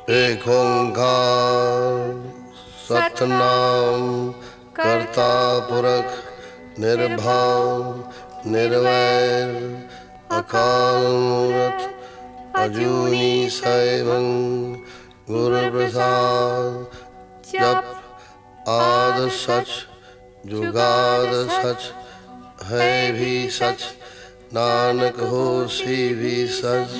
एक ओंकार सतनाम करता पुरख निर्भाव निर्वैर अकाल मूरत अजूनी सैभं गुरु प्रसाद। जप आद सच जुगाद सच है भी सच, नानक होसी भी सच।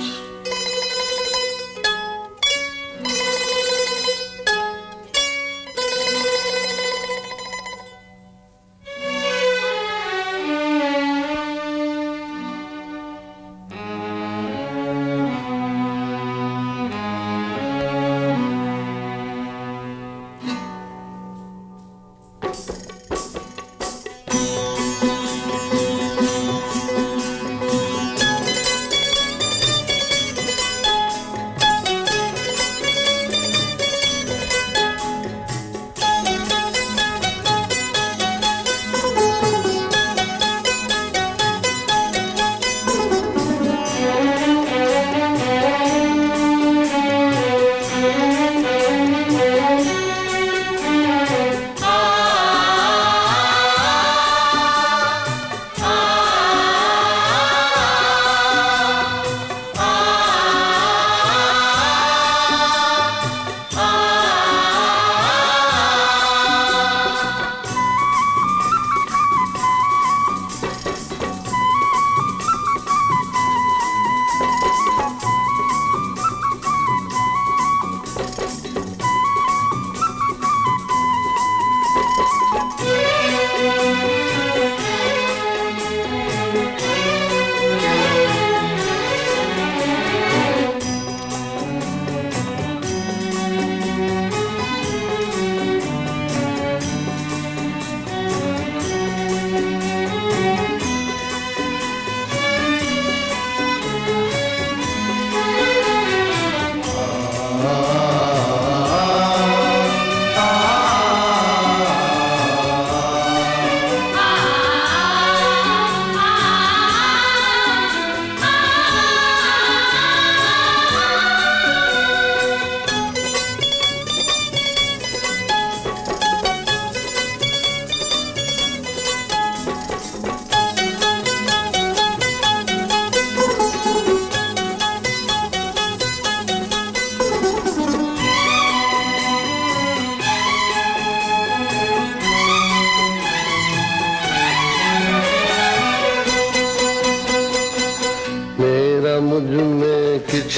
मुझ में किछ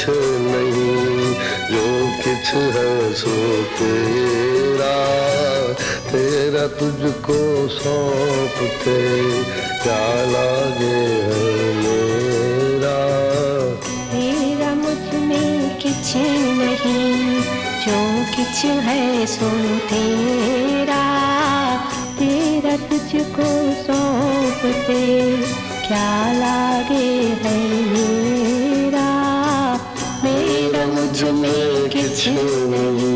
नहीं, जो किछ है सो तेरा। तेरा तुझको सौंपते क्या लागे है मेरा। तेरा मुझ में किछ नहीं, जो किछ है सो तेरा। तेरा तुझको सौंपते क्या लागे है मेरा। मेरा मुझ में किछ नहीं।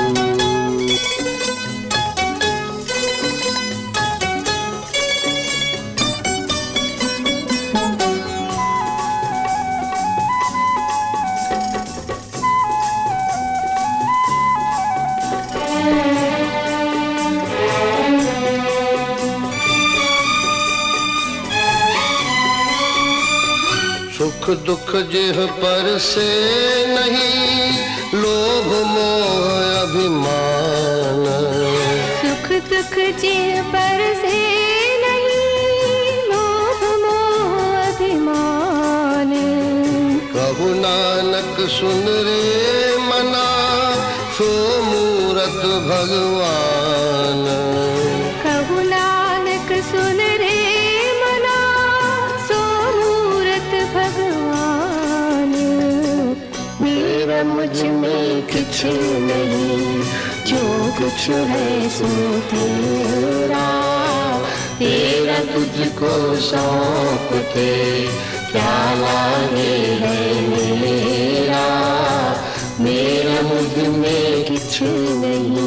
सुख दुख जिह पर से नहीं, लोभ मोह अभिमान। सुख दुख जिह पर से नहीं, लोभ मोह अभिमान। कहु नानक सुन रे मना, सो मूरत भगवान। कहु नानक सुन रे मना, सो मूरत भगवान। मेरा मुझ में किछ नहीं, जो कुछ है सो तेरा। तेरा तुझको सौंपते क्या लागे है मेरा। मेरा मुझ में किछ नहीं।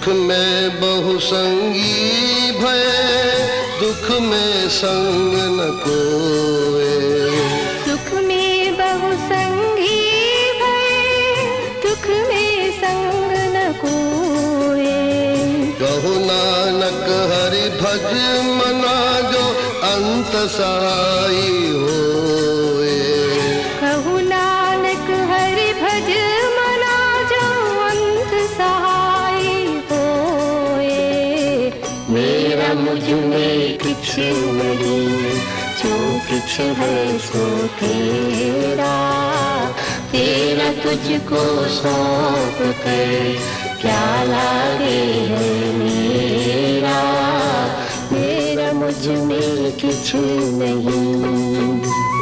सुख में बहु संगी भय, दुख में संग न कोए। सुख में बहु संगी भय, दुख में संग न कोए। कहु नानक हरि भज मना, जो अंत सहाई होए। कहु नानक हरि भज मना, जो अंत सहाय होए। मेरा मुझ में किछ नहीं, जो किछ है सो तेरा। तेरा तुझको सौंप कर क्या लागे है मेरा। मेरा मुझ में किछ नहीं।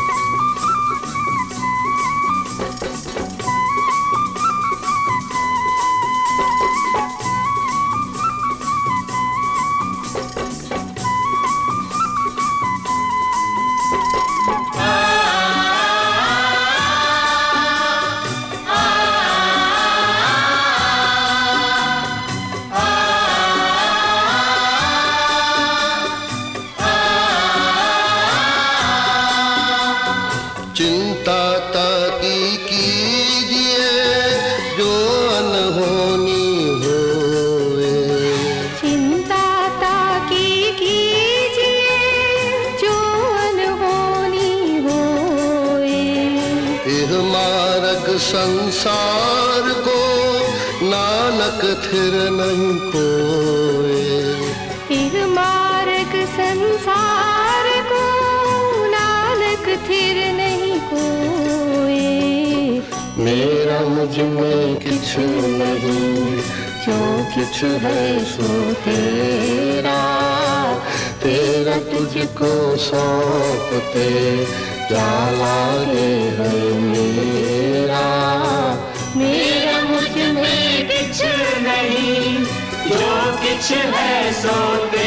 चिंता ताकी कीजिए, जो अनहोनी होए। चिंता ताकी कीजिए, जो अनहोनी होए। यह मार्ग संसार को, नानक थिर नहीं कोए। यह मार्ग संसार को, नानक थिर नहीं कोए। मेरा मुझ में किछ नहीं, जो किछ है सो तेरा। तेरा तुझको सौंपते क्या लागे है मेरा। मेरा मुझ में किछ नहीं, जो किछ है सो तेरा।